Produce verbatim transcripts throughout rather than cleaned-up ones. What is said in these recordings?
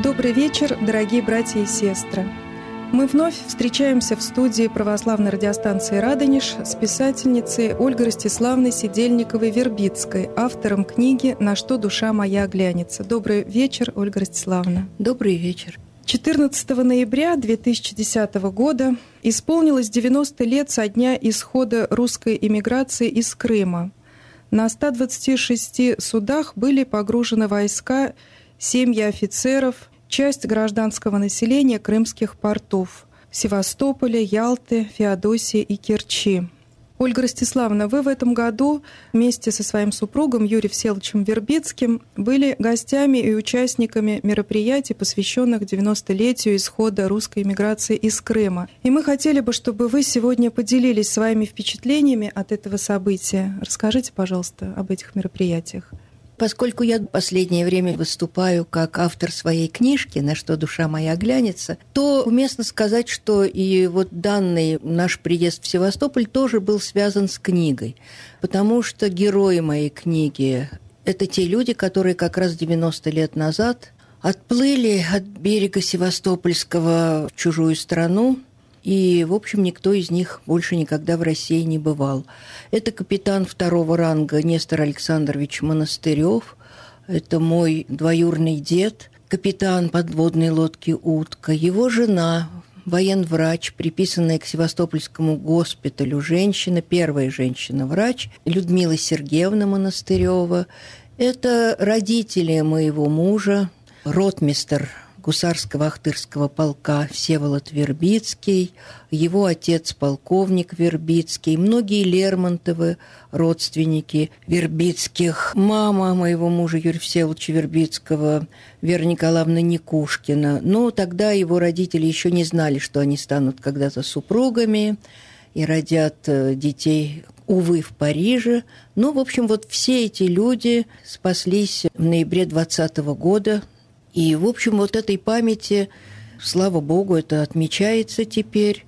Добрый вечер, дорогие братья и сестры. Мы вновь встречаемся в студии православной радиостанции «Радонеж» с писательницей Ольгой Ростиславной Сидельниковой-Вербицкой, автором книги «На что душа моя оглянется». Добрый вечер, Ольга Ростиславовна. Добрый вечер. четырнадцатого ноября две тысячи десятого года исполнилось девяносто лет со дня исхода русской эмиграции из Крыма. На ста двадцати шести судах были погружены войска, семьи офицеров, часть гражданского населения крымских портов – Севастополя, Ялты, Феодосии и Керчи. Ольга Ростиславовна, вы в этом году вместе со своим супругом Юрием Всеволодовичем Вербицким были гостями и участниками мероприятий, посвященных девяностолетию исхода русской эмиграции из Крыма. И мы хотели бы, чтобы вы сегодня поделились своими впечатлениями от этого события. Расскажите, пожалуйста, об этих мероприятиях. Поскольку я в последнее время выступаю как автор своей книжки «На что душа моя оглянется», то уместно сказать, что и вот данный наш приезд в Севастополь тоже был связан с книгой, потому что герои моей книги – это те люди, которые как раз девяносто лет назад отплыли от берега Севастопольского в чужую страну, и, в общем, никто из них больше никогда в России не бывал. Это капитан второго ранга Нестор Александрович Монастырев, это мой двоюродный дед, капитан подводной лодки «Утка», его жена, военврач, приписанная к Севастопольскому госпиталю женщина, первая женщина-врач, Людмила Сергеевна Монастырева. Это родители моего мужа, ротмистр гусарского ахтырского полка Всеволод Вербицкий, его отец полковник Вербицкий, многие Лермонтовы, родственники Вербицких, мама моего мужа Юрия Всеволодовича Вербицкого, Вера Николаевна Никушкина. Но тогда его родители еще не знали, что они станут когда-то супругами и родят детей, увы, в Париже. Ну, в общем, вот все эти люди спаслись в ноябре двадцатого года. И, в общем, вот этой памяти, слава богу, это отмечается теперь.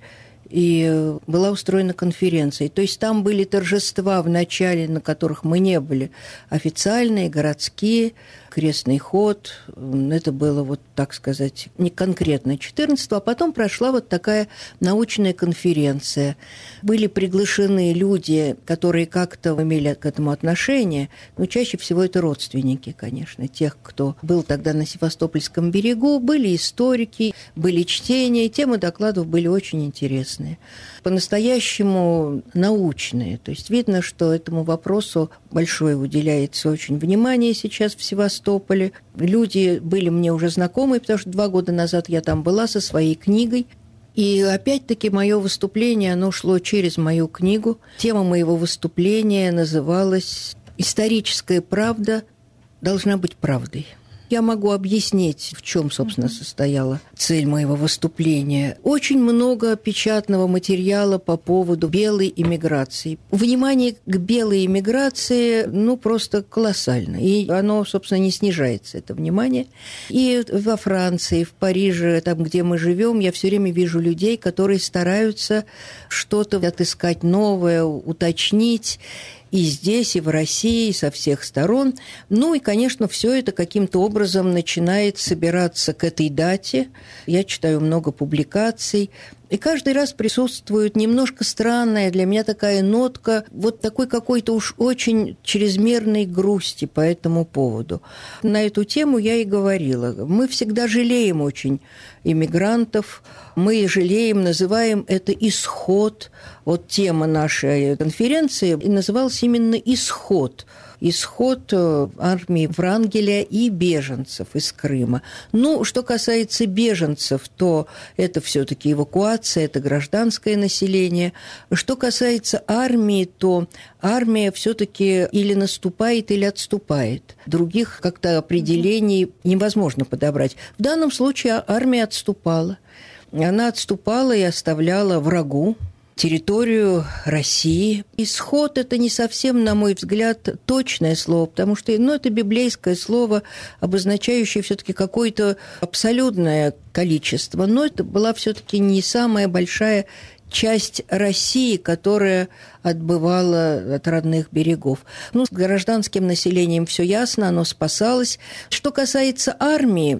И была устроена конференция. То есть там были торжества в начале, на которых мы не были, официальные, городские, крестный ход. Это было, вот так сказать, не конкретно четырнадцатого, а потом прошла вот такая научная конференция. Были приглашены люди, которые как-то имели к этому отношение, но чаще всего это родственники, конечно, тех, кто был тогда на Севастопольском берегу. Были историки, были чтения, и темы докладов были очень интересные. По-настоящему научные. То есть видно, что этому вопросу большое уделяется очень внимание сейчас в Севастополе. Люди были мне уже знакомы, потому что два года назад я там была со своей книгой. И опять-таки мое выступление, оно шло через мою книгу. Тема моего выступления называлась «Историческая правда должна быть правдой». Я могу объяснить, в чем, собственно, состояла цель моего выступления. Очень много печатного материала по поводу белой иммиграции. Внимание к белой иммиграции, ну, просто колоссально. И оно, собственно, не снижается, это внимание. И во Франции, в Париже, там, где мы живем, я все время вижу людей, которые стараются что-то отыскать новое, уточнить. И здесь, и в России, и со всех сторон. Ну и, конечно, все это каким-то образом начинает собираться к этой дате. Я читаю много публикаций. И каждый раз присутствует немножко странная для меня такая нотка, вот такой какой-то уж очень чрезмерной грусти по этому поводу. На эту тему я и говорила. Мы всегда жалеем очень иммигрантов, мы жалеем, называем это исход. Вот тема нашей конференции называлась именно «Исход». Исход армии Врангеля и беженцев из Крыма. Ну, что касается беженцев, то это все-таки эвакуация, это гражданское население. Что касается армии, то армия все-таки или наступает, или отступает. Других как-то определений невозможно подобрать. В данном случае армия отступала. Она отступала и оставляла врагу территорию России. Исход – это не совсем, на мой взгляд, точное слово, потому что ну, это библейское слово, обозначающее все-таки какое-то абсолютное количество, но это была все-таки не самая большая часть России, которая отбывала от родных берегов. Ну, с гражданским населением все ясно, оно спасалось. Что касается армии,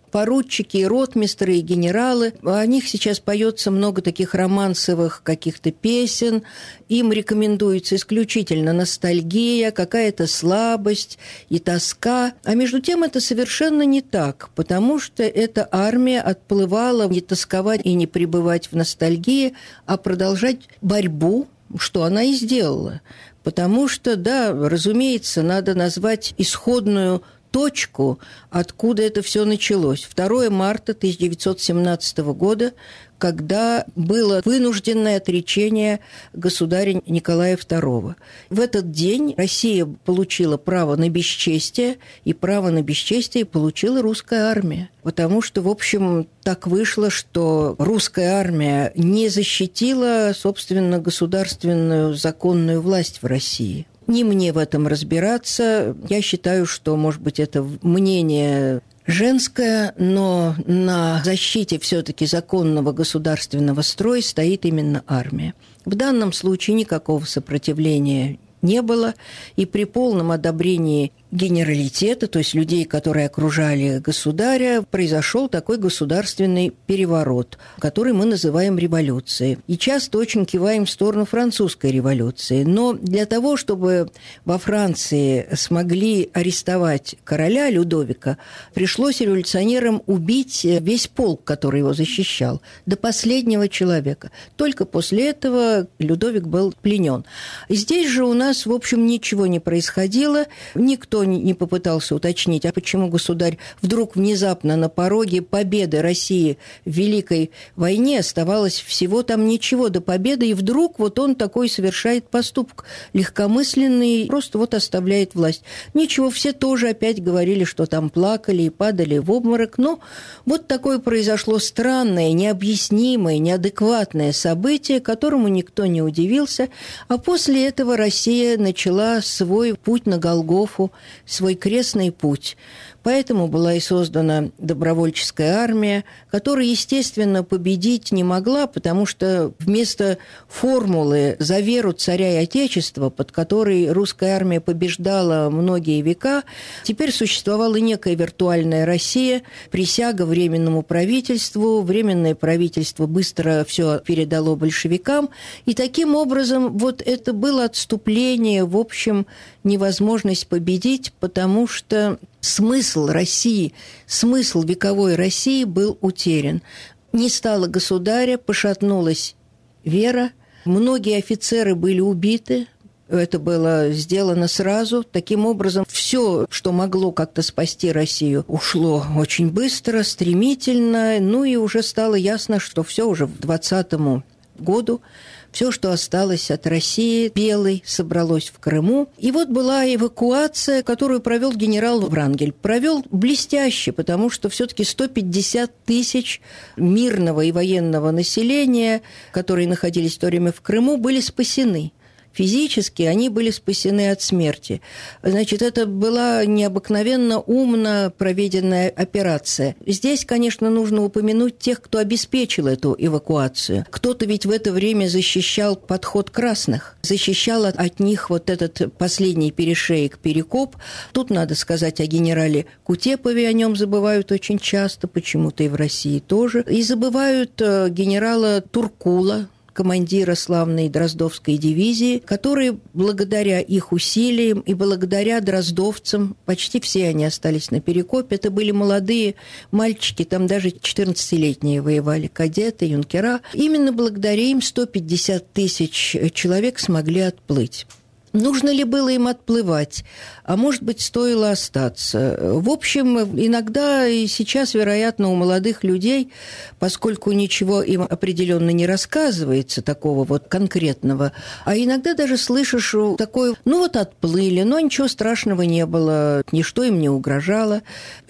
поручики, и ротмистры, и генералы. О них сейчас поется много таких романсовых каких-то песен. Им рекомендуется исключительно ностальгия, какая-то слабость и тоска. А между тем это совершенно не так, потому что эта армия отплывала не тосковать и не пребывать в ностальгии, а продолжать борьбу, что она и сделала. Потому что, да, разумеется, надо назвать исходную точку, откуда это все началось. второго марта тысяча девятьсот семнадцатого года, когда было вынужденное отречение государя Николая второго. В этот день Россия получила право на бесчестие, и право на бесчестие получила русская армия. Потому что, в общем, так вышло, что русская армия не защитила, собственно, государственную законную власть в России. Не мне в этом разбираться. Я считаю, что, может быть, это мнение женское, но на защите все-таки законного государственного строя стоит именно армия. В данном случае никакого сопротивления не было, и при полном одобрении генералитета, то есть людей, которые окружали государя, произошел такой государственный переворот, который мы называем революцией. И часто очень киваем в сторону французской революции. Но для того, чтобы во Франции смогли арестовать короля Людовика, пришлось революционерам убить весь полк, который его защищал, до последнего человека. Только после этого Людовик был пленен. Здесь же у нас, в общем, ничего не происходило, никто не попытался уточнить, а почему государь вдруг внезапно на пороге победы России в Великой войне, оставалось всего там ничего до победы, и вдруг вот он такой совершает поступок легкомысленный, просто вот оставляет власть. Ничего, все тоже опять говорили, что там плакали и падали в обморок, но вот такое произошло странное, необъяснимое, неадекватное событие, которому никто не удивился, а после этого Россия начала свой путь на Голгофу, свой крестный путь. Поэтому была и создана добровольческая армия, которая, естественно, победить не могла, потому что вместо формулы «за веру царя и отечества», под которой русская армия побеждала многие века, теперь существовала некая виртуальная Россия, присяга Временному правительству, Временное правительство быстро все передало большевикам, и таким образом вот это было отступление, в общем, невозможность победить, потому что смысл России, смысл вековой России был утерян. Не стало государя, пошатнулась вера, многие офицеры были убиты, это было сделано сразу. Таким образом, все, что могло как-то спасти Россию, ушло очень быстро, стремительно, ну и уже стало ясно, что все уже в двадцатому году все, что осталось от России, белой, собралось в Крыму. И вот была эвакуация, которую провел генерал Врангель. Провел блестяще, потому что все-таки сто пятьдесят тысяч мирного и военного населения, которые находились в то время в Крыму, были спасены. Физически они были спасены от смерти. Значит, это была необыкновенно умно проведенная операция. Здесь, конечно, нужно упомянуть тех, кто обеспечил эту эвакуацию. Кто-то ведь в это время защищал подход красных, защищал от, от них вот этот последний перешеек Перекоп. Тут надо сказать о генерале Кутепове, о нем забывают очень часто, почему-то и в России тоже. И забывают генерала Туркула, командира славной Дроздовской дивизии, которые благодаря их усилиям и благодаря дроздовцам, почти все они остались на Перекопе, это были молодые мальчики, там даже четырнадцатилетние воевали, кадеты, юнкера. Именно благодаря им сто пятьдесят тысяч человек смогли отплыть. Нужно ли было им отплывать? А может быть, стоило остаться? В общем, иногда и сейчас, вероятно, у молодых людей, поскольку ничего им определенно не рассказывается, такого вот конкретного, а иногда даже слышишь такое, ну вот отплыли, но ничего страшного не было, ничто им не угрожало.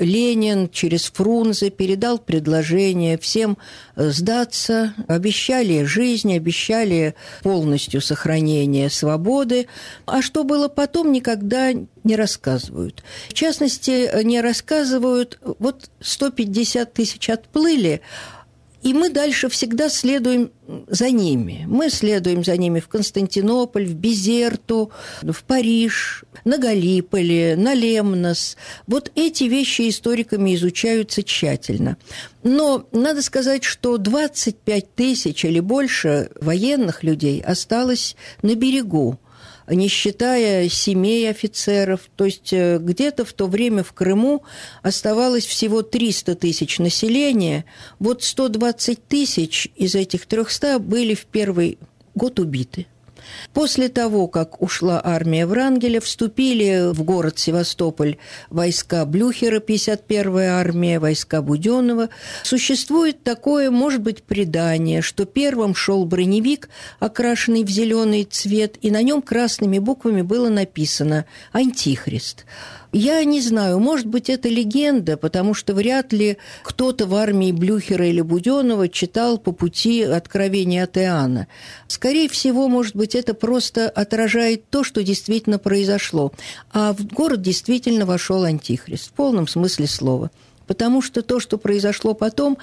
Ленин через Фрунзе передал предложение всем сдаться, обещали жизнь, обещали полностью сохранение свободы. А что было потом, никогда не рассказывают. В частности, не рассказывают, вот сто пятьдесят тысяч отплыли, И мы дальше всегда следуем за ними. Мы следуем за ними в Константинополь, в Безерту, в Париж, на Галиполи, на Лемнос. Вот эти вещи историками изучаются тщательно. Но надо сказать, что двадцать пять тысяч или больше военных людей осталось на берегу, не считая семей офицеров. То есть где-то в то время в Крыму оставалось всего триста тысяч населения. Вот сто двадцать тысяч из этих трехсот были в первый год убиты. После того, как ушла армия Врангеля, вступили в город Севастополь войска Блюхера, пятьдесят первая армия, войска Будённого. Существует такое, может быть, предание, что первым шел броневик, окрашенный в зеленый цвет, и на нем красными буквами было написано «Антихрист». Я не знаю, может быть, это легенда, потому что вряд ли кто-то в армии Блюхера или Будённого читал по пути Откровения от Иоанна. Скорее всего, может быть, это просто отражает то, что действительно произошло. А в город действительно вошел Антихрист, в полном смысле слова. Потому что то, что произошло потом,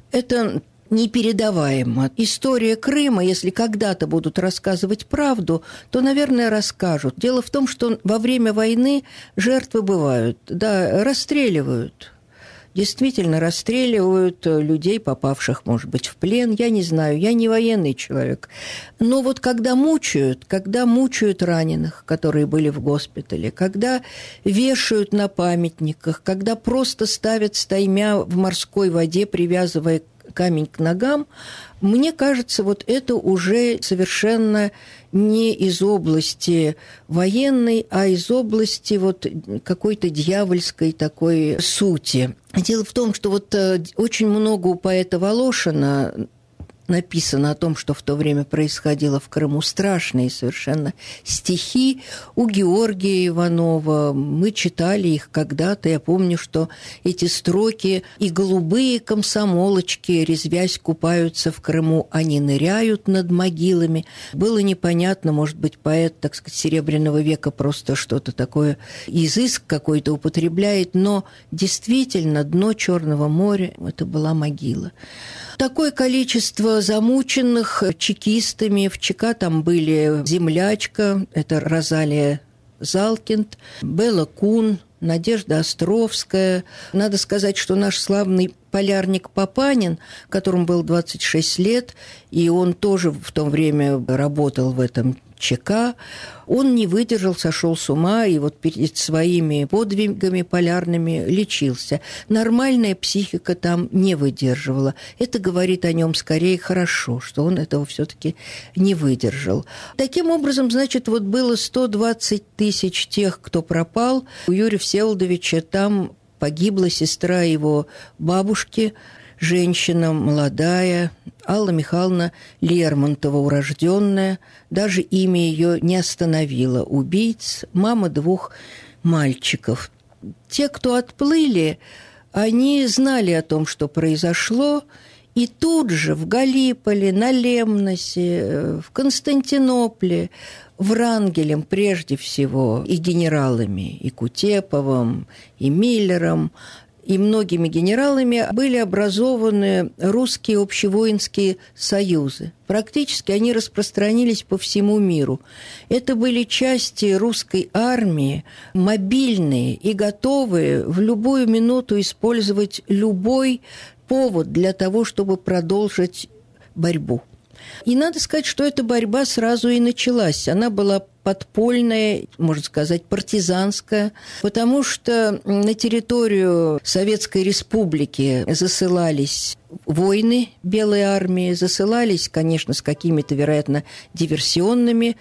это непередаваемо. История Крыма, если когда-то будут рассказывать правду, то, наверное, расскажут. Дело в том, что во время войны жертвы бывают, да, расстреливают. Действительно расстреливают людей, попавших, может быть, в плен. Я не знаю, я не военный человек. Но вот когда мучают, когда мучают раненых, которые были в госпитале, когда вешают на памятниках, когда просто ставят стаймя в морской воде, привязывая камень к ногам, мне кажется, вот это уже совершенно не из области военной, а из области вот какой-то дьявольской такой сути. Дело в том, что вот очень много у поэта Волошина написано о том, что в то время происходило в Крыму, страшные совершенно стихи у Георгия Иванова. Мы читали их когда-то. Я помню, что эти строки: «И голубые комсомолочки, резвясь, купаются в Крыму, они ныряют над могилами». Было непонятно, может быть, поэт, так сказать, Серебряного века просто что-то такое, изыск какой-то употребляет, но действительно дно Черного моря – это была могила. Такое количество замученных чекистами. В ЧК там были землячка, это Розалия Залкинд, Белла Кун, Надежда Островская. Надо сказать, что наш славный полярник Папанин, которому было двадцать шесть лет, и он тоже в то время работал в этом ЧК, он не выдержал, сошел с ума и вот перед своими подвигами полярными лечился. Нормальная психика там не выдерживала. Это говорит о нем скорее хорошо, что он этого все-таки не выдержал. Таким образом, значит, вот было сто двадцать тысяч тех, кто пропал. У Юрия Всеволодовича там погибла сестра его бабушки, женщина молодая, Алла Михайловна Лермонтова, урожденная. Даже имя ее не остановило. Убийц, мама двух мальчиков. Те, кто отплыли, они знали о том, что произошло, и тут же в Галиполе, на Лемносе, в Константинополе, Врангелем прежде всего, и генералами, и Кутеповым, и Миллером, и многими генералами были образованы русские общевоинские союзы. Практически они распространились по всему миру. Это были части русской армии, мобильные и готовые в любую минуту использовать любой повод для того, чтобы продолжить борьбу. И надо сказать, что эта борьба сразу и началась. Она была подпольная, можно сказать, партизанская, потому что на территорию Советской Республики засылались войны Белой армии, засылались, конечно, с какими-то, вероятно, диверсионными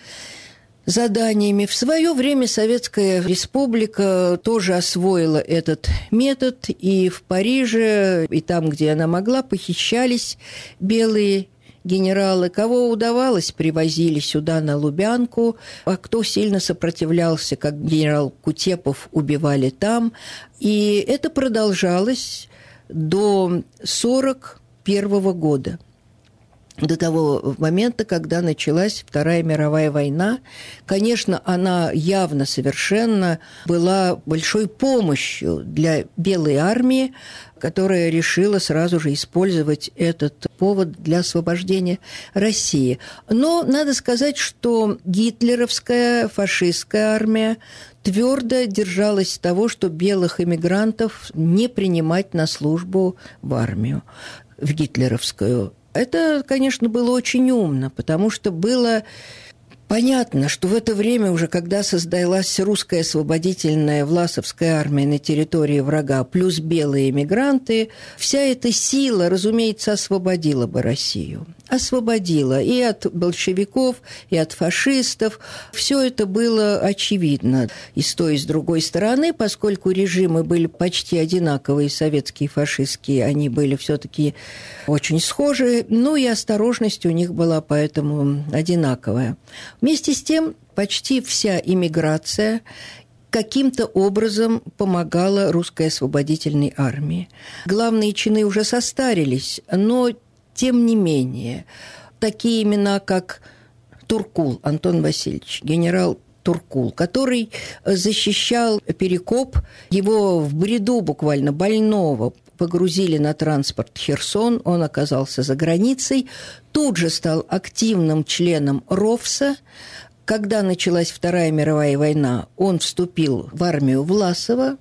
заданиями. В свое время Советская Республика тоже освоила этот метод, и в Париже, и там, где она могла, похищались белые генералы. Кого удавалось, привозили сюда на Лубянку, а кто сильно сопротивлялся, как генерал Кутепов, убивали там. И это продолжалось до сорок первого года. до того момента, когда началась Вторая мировая война. Конечно, она явно совершенно была большой помощью для Белой армии, которая решила сразу же использовать этот повод для освобождения России. Но надо сказать, что гитлеровская, фашистская армия твердо держалась того, что белых эмигрантов не принимать на службу в армию, в гитлеровскую. Это, конечно, было очень умно, потому что было понятно, что в это время уже, когда создалась русская освободительная власовская армия на территории врага, плюс белые эмигранты, вся эта сила, разумеется, освободила бы Россию. Освободила и от большевиков, и от фашистов. Все это было очевидно и с той, и с другой стороны, поскольку режимы были почти одинаковые, советские и фашистские, они были все-таки очень схожи, ну и осторожность у них была поэтому одинаковая. Вместе с тем, почти вся иммиграция каким-то образом помогала русской освободительной армии. Главные чины уже состарились, но, тем не менее, такие имена, как Туркул Антон Васильевич, генерал Туркул, который защищал Перекоп, его в бреду буквально больного погрузили на транспорт Херсон, он оказался за границей, тут же стал активным членом РОВСа. Когда началась Вторая мировая война, он вступил в армию Власова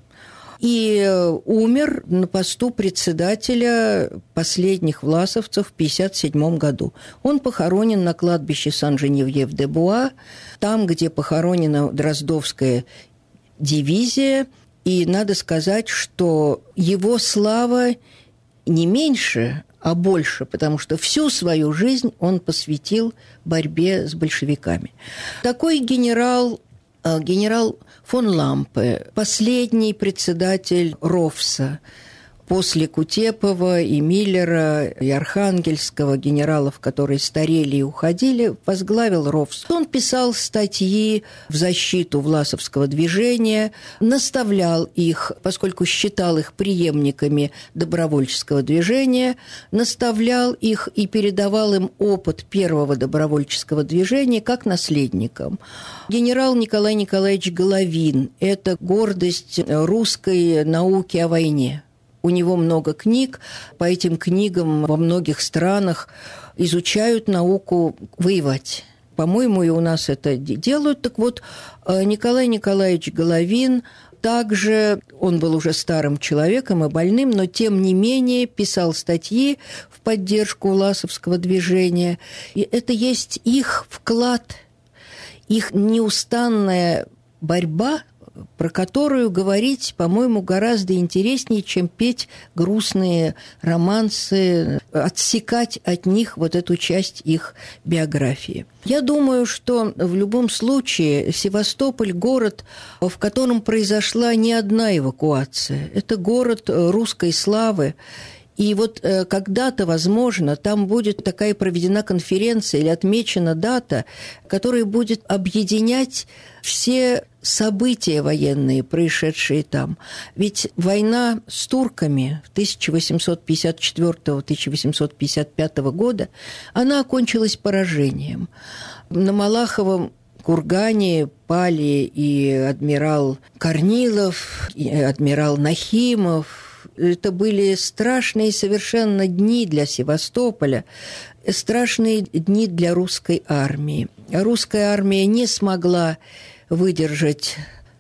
и умер на посту председателя последних власовцев в тысяча девятьсот пятьдесят седьмом году. Он похоронен на кладбище Сан-Женевьев-де-Буа, там, где похоронена Дроздовская дивизия. И надо сказать, что его слава не меньше, а больше, потому что всю свою жизнь он посвятил борьбе с большевиками. Такой генерал, генерал фон Лампе, последний председатель РОВСа, после Кутепова и Миллера, и Архангельского, генералов, которые старели и уходили, возглавил РОВС. Он писал статьи в защиту власовского движения, наставлял их, поскольку считал их преемниками добровольческого движения, наставлял их и передавал им опыт первого добровольческого движения как наследникам. Генерал Николай Николаевич Головин – это гордость русской науки о войне. У него много книг, по этим книгам во многих странах изучают науку воевать. По-моему, и у нас это делают. Так вот, Николай Николаевич Головин, также он был уже старым человеком и больным, но тем не менее писал статьи в поддержку власовского движения. И это есть их вклад, их неустанная борьба, про которую говорить, по-моему, гораздо интереснее, чем петь грустные романсы, отсекать от них вот эту часть их биографии. Я думаю, что в любом случае Севастополь – город, в котором произошла не одна эвакуация. Это город русской славы. И вот э, когда-то, возможно, там будет такая проведена конференция или отмечена дата, которая будет объединять все события военные, происшедшие там. Ведь война с турками тысяча восемьсот пятьдесят четвёртого — тысяча восемьсот пятьдесят пятого года, она окончилась поражением. На Малаховом кургане пали и адмирал Корнилов, и адмирал Нахимов. Это были страшные совершенно дни для Севастополя, страшные дни для русской армии. Русская армия не смогла выдержать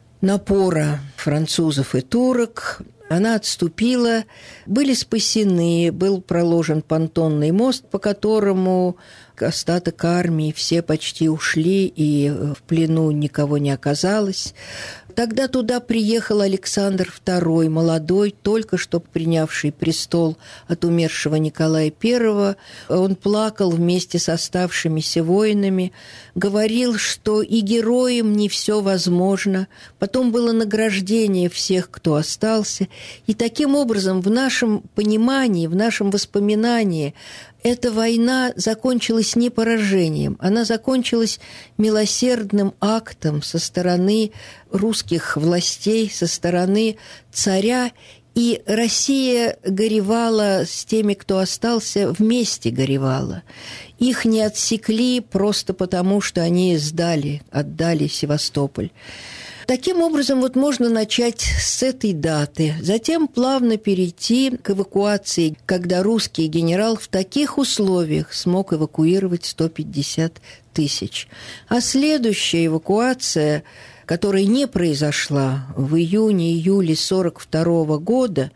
напора французов и турок. Она отступила, были спасены, был проложен понтонный мост, по которому остаток армии все почти ушли, и в плену никого не оказалось. Тогда туда приехал Александр второй, молодой, только что принявший престол от умершего Николая Первого. Он плакал вместе с оставшимися воинами, говорил, что и героям не все возможно. Потом было награждение всех, кто остался. И таким образом в нашем понимании, в нашем воспоминании эта война закончилась не поражением, она закончилась милосердным актом со стороны русских властей, со стороны царя И Россия горевала с теми, кто остался, вместе горевала. Их не отсекли просто потому, что они сдали, отдали Севастополь. Таким образом, вот можно начать с этой даты, затем плавно перейти к эвакуации, когда русский генерал в таких условиях смог эвакуировать сто пятьдесят тысяч. А следующая эвакуация, которая не произошла в июне-июле сорок второго года,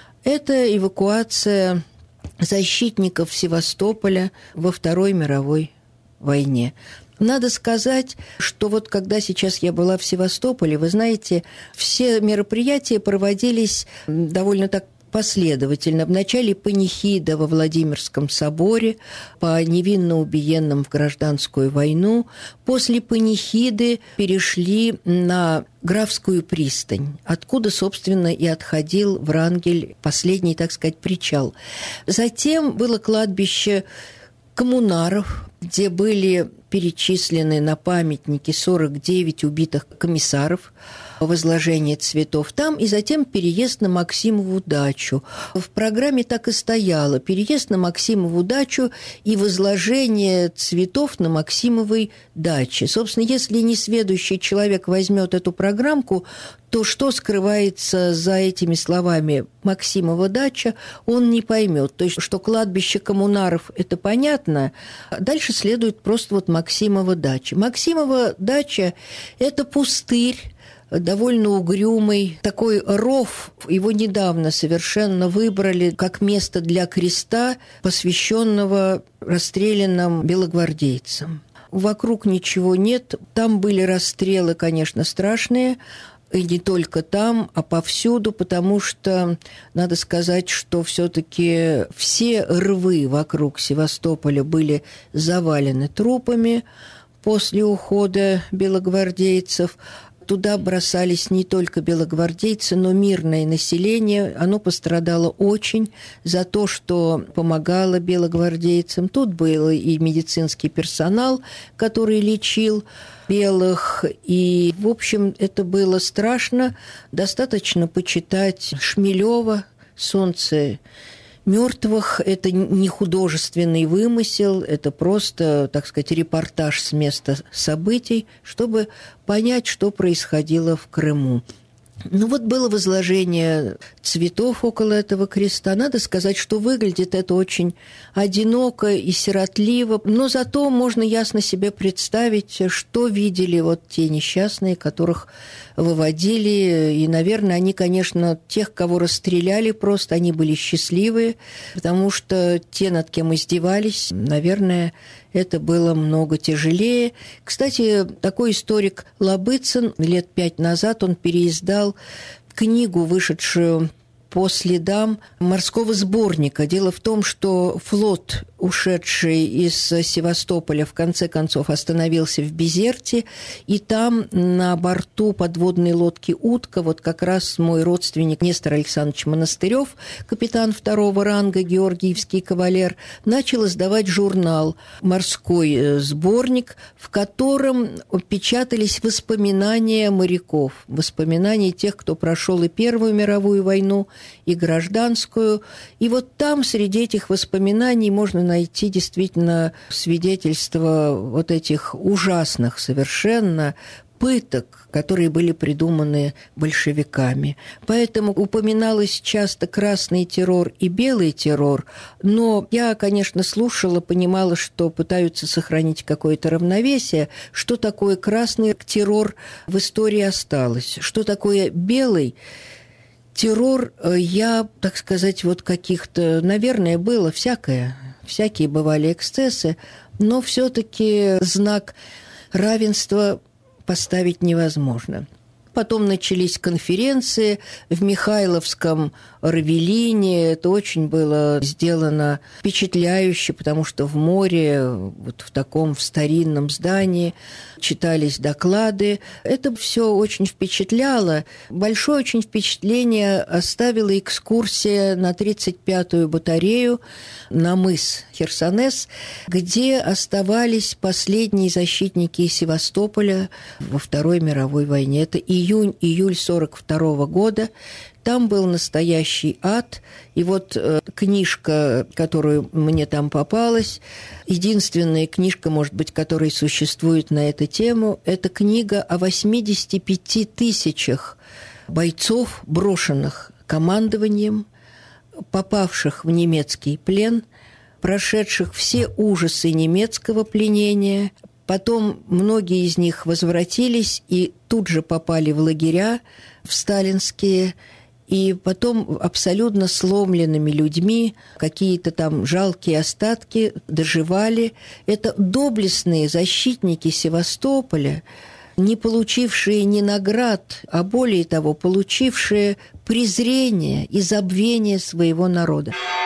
это эвакуация защитников Севастополя во Второй мировой войне. Надо сказать, что вот когда сейчас я была в Севастополе, вы знаете, все мероприятия проводились довольно так последовательно. Вначале панихида во Владимирском соборе по невинно убиенным в гражданскую войну. После панихиды перешли на Графскую пристань, откуда, собственно, и отходил Врангель, последний, так сказать, причал. Затем было кладбище коммунаров, где были перечислены на памятнике сорок девять убитых комиссаров, возложение цветов там, и затем переезд на Максимову дачу. В программе так и стояло: переезд на Максимову дачу и возложение цветов на Максимовой даче. Собственно, если несведущий человек возьмет эту программку, то что скрывается за этими словами «Максимова дача», он не поймет. То есть, что кладбище коммунаров – это понятно, дальше следует просто вот Максимова дача. Максимова дача – это пустырь, довольно угрюмый, такой ров. Его недавно совершенно выбрали как место для креста, посвященного расстрелянным белогвардейцам. Вокруг ничего нет. Там были расстрелы, конечно, страшные, и не только там, а повсюду, потому что надо сказать, что все-таки все рвы вокруг Севастополя были завалены трупами после ухода белогвардейцев. Туда бросались не только белогвардейцы, но мирное население. Оно пострадало очень за то, что помогало белогвардейцам. Тут был и медицинский персонал, который лечил белых. И, в общем, это было страшно. Достаточно почитать Шмелева «Солнце мертвых». Это не художественный вымысел, это просто, так сказать, репортаж с места событий, чтобы понять, что происходило в Крыму. Ну вот было возложение цветов около этого креста. Надо сказать, что выглядит это очень одиноко и сиротливо, но зато можно ясно себе представить, что видели вот те несчастные, которых выводили. И, наверное, они, конечно, тех, кого расстреляли просто, они были счастливые, потому что те, над кем издевались, наверное, это было много тяжелее. Кстати, такой историк Лобыцын лет пять назад он переиздал книгу, вышедшую по следам морского сборника. Дело в том, что флот, ушедший из Севастополя, в конце концов остановился в Безерте, и там на борту подводной лодки «Утка» вот как раз мой родственник Нестор Александрович Монастырев, капитан второго ранга, георгиевский кавалер, начал издавать журнал «Морской сборник», в котором печатались воспоминания моряков, воспоминания тех, кто прошел и Первую мировую войну, и гражданскую. И вот там среди этих воспоминаний можно найти действительно свидетельства вот этих ужасных совершенно пыток, которые были придуманы большевиками. Поэтому упоминалось часто красный террор и белый террор, но я, конечно, слушала, понимала, что пытаются сохранить какое-то равновесие. Что такое красный террор в истории осталось? Что такое белый террор, я, так сказать, вот каких-то, наверное, было всякое, всякие бывали эксцессы, но все-таки знак равенства поставить невозможно. Потом начались конференции в Михайловском Равелине. Это очень было сделано впечатляюще, потому что в море, вот в таком в старинном здании, читались доклады. Это все очень впечатляло. Большое очень впечатление оставила экскурсия на тридцать пятую батарею на мыс Херсонес, где оставались последние защитники Севастополя во Второй мировой войне. Это июнь июнь-июль сорок второго года. Там был настоящий ад. И вот э, книжка, которая мне там попалась, единственная книжка, может быть, которая существует на эту тему, это книга о восьмидесяти пяти тысячах бойцов, брошенных командованием, попавших в немецкий плен, прошедших все ужасы немецкого пленения. Потом многие из них возвратились и тут же попали в лагеря, в сталинские, и потом абсолютно сломленными людьми, какие-то там жалкие остатки доживали. Это доблестные защитники Севастополя, не получившие ни наград, а более того, получившие презрение и забвение своего народа.